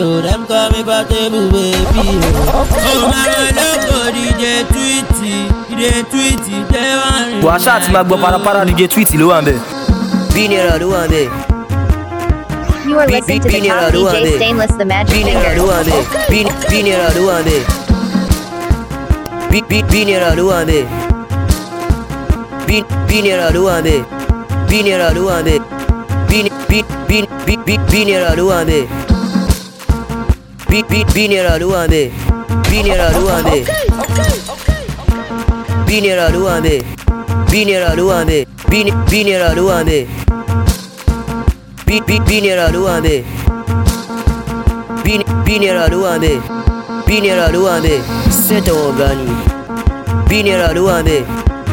o, them call me Portable baby o. Oh mama loko DJ Tweety, they want. Wàṣà àti máa gbọ́ parapara DJ Tweety ló wà ń bẹ̀. Binera ló wà ń bẹ̀. You are listening to the top DJ Stainless the Magic Finger. Binera ló wà ń bẹ̀. Binera ló wà ń bẹ̀. Binera ló wà ń bẹ̀. Binera ló wà ń bẹ̀. Binera ló wà ń bẹ̀. Binera ló wà ń bẹ̀. Binera ló wà ń bẹ̀. Binera ló wà ń bẹ̀. Binera ló wà ń bẹ̀. Binera ló wà ń bẹ̀. Binera ló wà ń bẹ̀. Binera ló wà ń bẹ̀. Binera ló wà ń bẹ̀. Sẹ́tọ̀ ọ̀gá ni. Binera ló wà ń bẹ̀.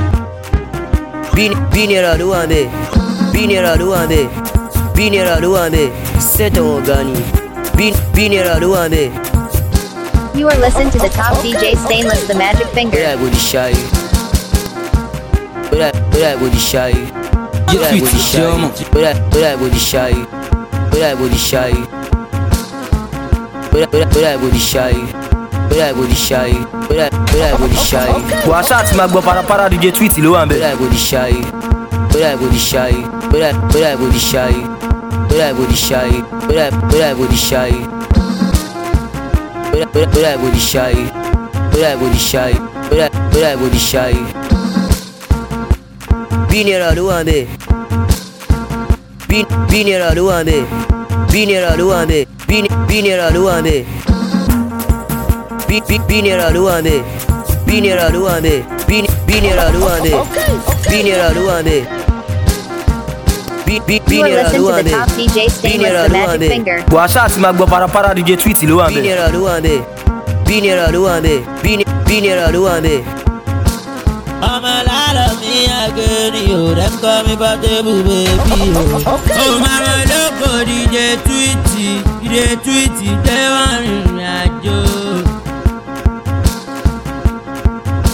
Binera ló wà ń bẹ̀. Binera ló wà ń bẹ̀. Binera ló wà ń bẹ̀. Sẹ́tọ̀ ọ̀gá ni. Binera ló wà ń bẹ̀. You are listening to the top DJ Stainless the Magic Finger. Bẹ́ẹ̀ bó di ṣáyé. Bẹ́ẹ̀ bó di ṣáyé. Tweety ṣe ọmọ. Bẹ́ẹ̀ bó di ṣáyé. Bẹ́ẹ̀ bó di ṣáyé. Bẹ́ẹ̀ bó di ṣáyé. Bẹ́ẹ̀ bó di ṣáyé. Bẹ́ẹ̀ bó di ṣáyé. Wàṣà àti máa gbọ́ parapara DJ Tweety ló wà ń bẹ̀. Bẹ́ẹ̀ bó di ṣáyé. Bẹ́ẹ̀ bó di ṣáyé. Bẹ́ẹ̀ bó di ṣáyé. Bẹ́ẹ̀ bó di ṣáyé. Bẹ́ẹ̀ bó di ṣáyé. Bẹ́ẹ̀ bó di ṣáyé. Bẹ́ẹ̀ bó di ṣáyé. Bẹ́ẹ̀ bó di ṣáyé. Binera ló wà ń bẹ̀. Binera ló wà ń bẹ̀. Binera ló wà ń bẹ̀. Binera ló wà ń bẹ̀. Binera ló wà ń bẹ̀. Binera ló wà ń bẹ̀. Binera ló wà ń bẹ̀. Binera ló wà ń bẹ̀. You are listening to the top DJ Stainless the Magic Finger. Wàṣà àti máa gbọ́ parapara DJ Tweety ló wà ń bẹ̀. Binera ló wà ń bẹ̀. Binera ló wà ń bẹ̀. Binera ló wà ń bẹ̀. I'm a lot of me again, yo. Them call me Portable baby o. Oh mama loko DJ Tweety, they want me.